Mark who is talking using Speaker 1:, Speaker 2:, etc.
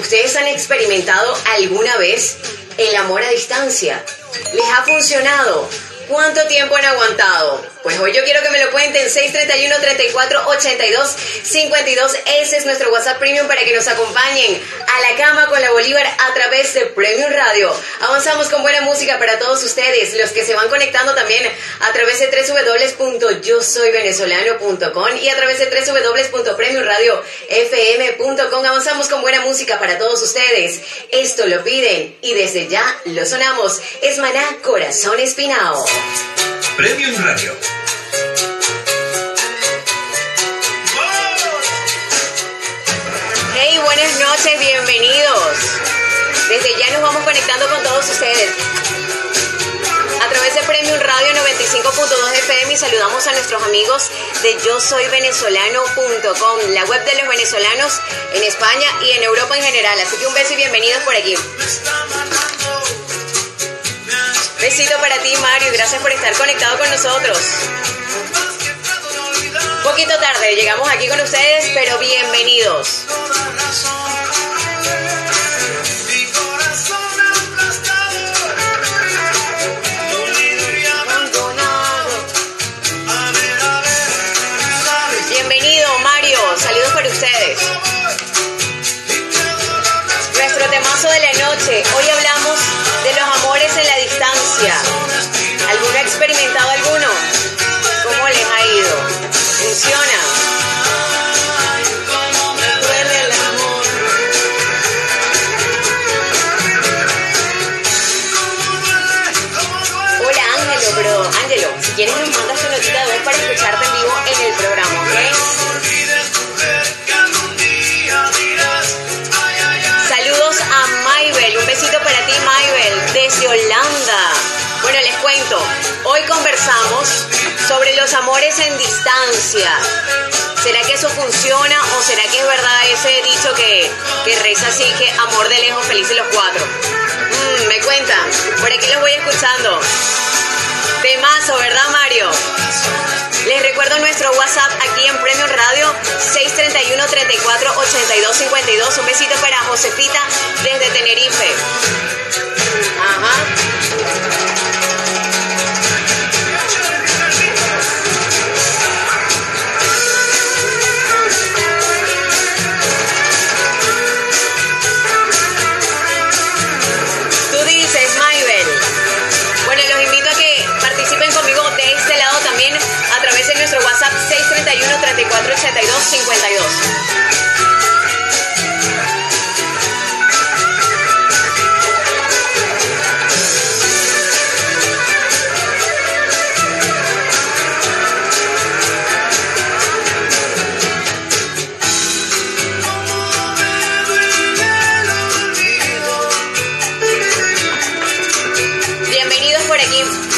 Speaker 1: ¿Ustedes han experimentado alguna vez el amor a distancia? ¿Les ha funcionado? ¿Cuánto tiempo han aguantado? Pues hoy yo quiero que me lo cuenten. 631-3482-52. Ese es nuestro WhatsApp Premium para que nos acompañen a la cama con la Bolívar a través de Premium Radio. Avanzamos con buena música para todos ustedes, los que se van conectando también a través de www.yosoyvenezolano.com y a través de www.premiumradiofm.com. Avanzamos con buena música para todos ustedes. Esto lo piden y desde ya lo sonamos. Es Maná, Corazón Espinao.
Speaker 2: Premium Radio.
Speaker 1: Hey, buenas noches, bienvenidos. Desde ya nos vamos conectando con todos ustedes a través de Premium Radio 95.2 FM y saludamos a nuestros amigos de yosoyvenezolano.com, la web de los venezolanos en España y en Europa en general. Así que un beso y bienvenidos por aquí. Besito para ti, Mario, gracias por estar conectado con nosotros. Un poquito tarde, llegamos aquí con ustedes, pero bienvenidos. Bienvenido, Mario, saludos para ustedes. Nuestro temazo de la noche, hoy hablamos de los amores en la distancia. ¿Alguno ha experimentado alguno? ¿Cómo les ha ido? ¿Funciona? Hola, Ángelo, pero Ángelo, si quieres nos mandas tu notita de voz para escucharte en vivo en el programa, ¿ok? Saludos a Maybel, un besito para ti, Maybel, desde Holanda. Bueno, les cuento, hoy conversamos sobre los amores en distancia. ¿Será que eso funciona o será que es verdad ese dicho que reza así, que amor de lejos, felices los cuatro? Me cuentan, por aquí los voy escuchando. Temazo, ¿verdad, Mario? Les recuerdo nuestro WhatsApp aquí en Premium Radio, 631-3482-52. Un besito para Josefita desde Tenerife. Ajá. Tú dices, Maybel. Bueno, los invito a que participen conmigo de este lado también a través de nuestro WhatsApp 631-3482-52. Bienvenidos por aquí.